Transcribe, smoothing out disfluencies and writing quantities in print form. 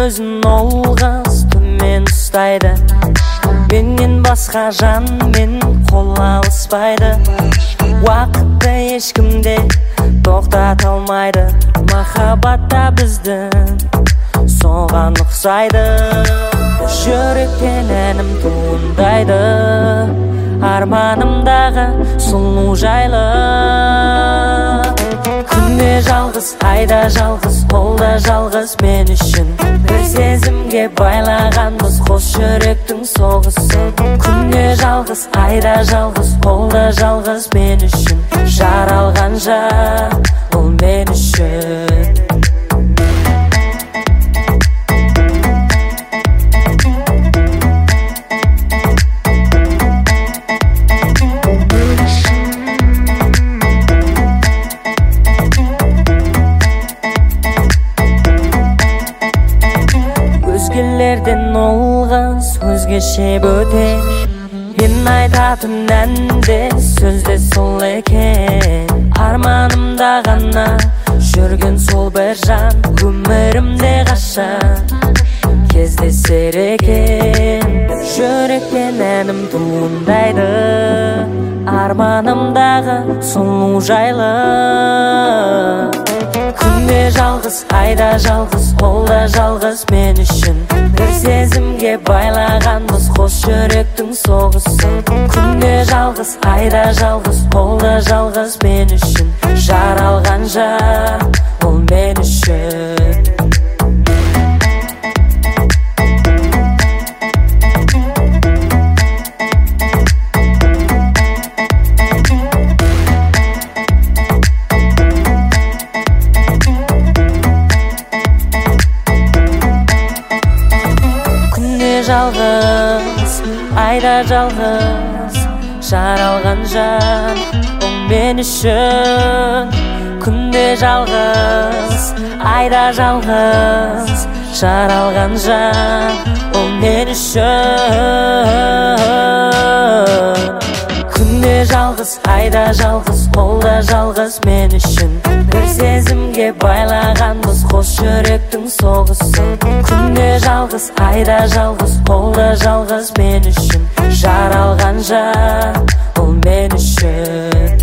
өзін ол қыз төмен ұстайды, менен басқа жанмен қол алыспайды. Уақытты ешкімде тоқтата алмайды, махаббатта біздің соған ұқсайды. Жүректен әнім туындайды, арманымдағы сұлу жайлы. Күнде жалғыз, айда жалғыз, қолда жалғыз мен үшін. Бір сезімге байлағанбыз қос жүректің соғысы. Күнде жалғыз, айда жалғыз, қолда жалғыз мен үшін. Жаралғанша ол мен үшін. Өзгелерден ол қыз өзгеше бөтен, мен айтатын әнде сөзде сол екен. Арманымда ғана жүрген сол бір жан, өмірімде қашан кездесер екен. Жүректен әнім туындайды, арманымдағы сұлу жайлы. Күнде жалғыз, айда жалғыз, қолда жалғыз мен үшін. Бір сезімге байлағанбыз қос жүректің соғысы. Күнде жалғыз, айда жалғыз, қолда жалғыз мен үшін. Жаралғанша ол мен үшін. Жалғыз, айда жалғыз, жаралған жан ол мен үшін. Күнде жалғыз, айда жалғыз, жаралған жан ол мен үшін. Күнде жалғыз, айда жалғыз, қолда жалғыз мен үшін. Бір сезімге байлағанбыз қос жүректің соғысы. Күнде жалғыз, айда жалғыз, қолда жалғыз мен үшін. Жаралғанша ол мен үшін.